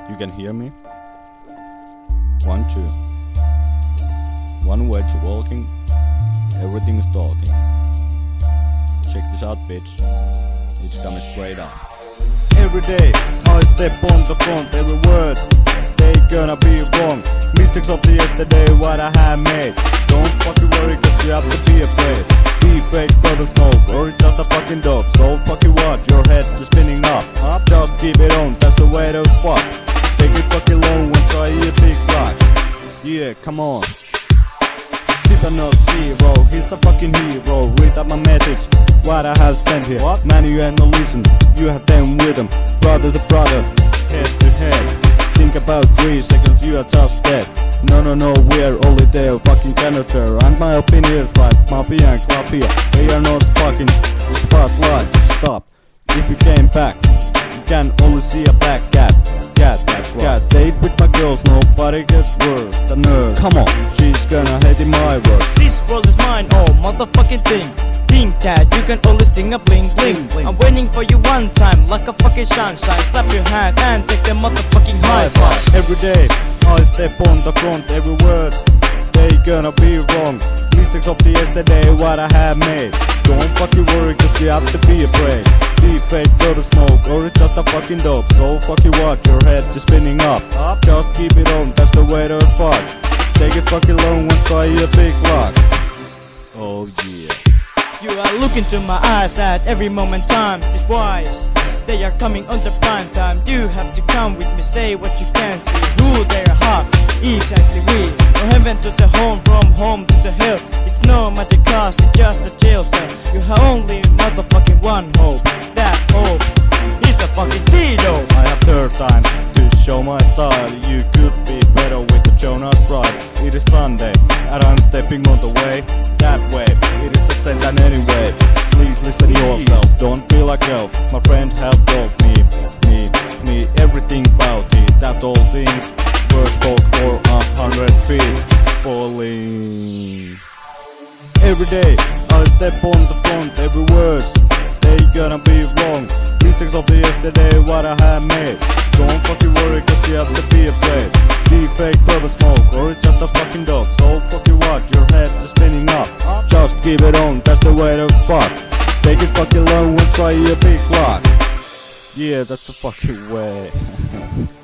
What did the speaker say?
You can hear me? 1, 2. One wedge walking, everything is talking. Check this out, bitch. It's coming straight up. Every day, I step on the front, every word, they gonna be wrong. Mistakes of the yesterday, what I have made. Don't fucking worry, cause you have to be afraid. Be fake for the smoke, or it's just a fucking dog. So fucking what, your head just spinning up. Just keep it on, that's the way to fuck. Take it fucking long when try a big rock. Yeah, come on. Tita not zero, he's a fucking hero. Read up my message, what I have sent here. What? Man, you ain't no listen, you have them with them. Brother to brother, head to head. Think about 3 seconds, you are just dead. No, we're only there, fucking canister. And my opinion is right, mafia and club here. They are not fucking spotlight. Stop, if you came back, you can only see a black cat. That's right. Cat date with my girls, nobody gets worse than her. Come on, she's gonna hate in my words. This world is mine, oh motherfucking thing. Think that you can only sing a bling bling. I'm waiting for you one time, like a fucking sunshine. Clap your hands and take the motherfucking high five. Every day, I step on the front, every word, they gonna be wrong. Mistakes of the yesterday, what I have made. Don't fucking worry, cause you have to be afraid. Be fake for the smoke, or it's just a fucking dope. So fucking what, your head just spinning up. Just keep it on, that's the way to fuck. Take it fucking long and try a big lock. Oh yeah. You are looking to my eyes at every moment times. These wives, they are coming on the prime time. You have to come with me, say what you can see. Who they are, exactly we. From heaven to the home, from home to the hell. It's no magic cause, it's just a jail cell. You have only motherfucking one hope. That hope is a fucking Tito. I have third time to show my style. You could be better with the Jonas Bride. It is Sunday and I'm stepping on the way. That way, it is a sentence anyway. Please listen to yourself, don't be like elf. My friend have told me everything about it. That all things were spoke for 100 feet falling. Every day, I step on the front, every word, they gonna be wrong. Mistakes of the yesterday, what I have made. Don't fucking worry, cause you have to be afraid. Be fake for the smoke, or it's just a fucking dog. So fucking what, your head just spinning up. Just keep it on, that's the way to fuck. Take it fucking long and try a big lock. Yeah, that's the fucking way.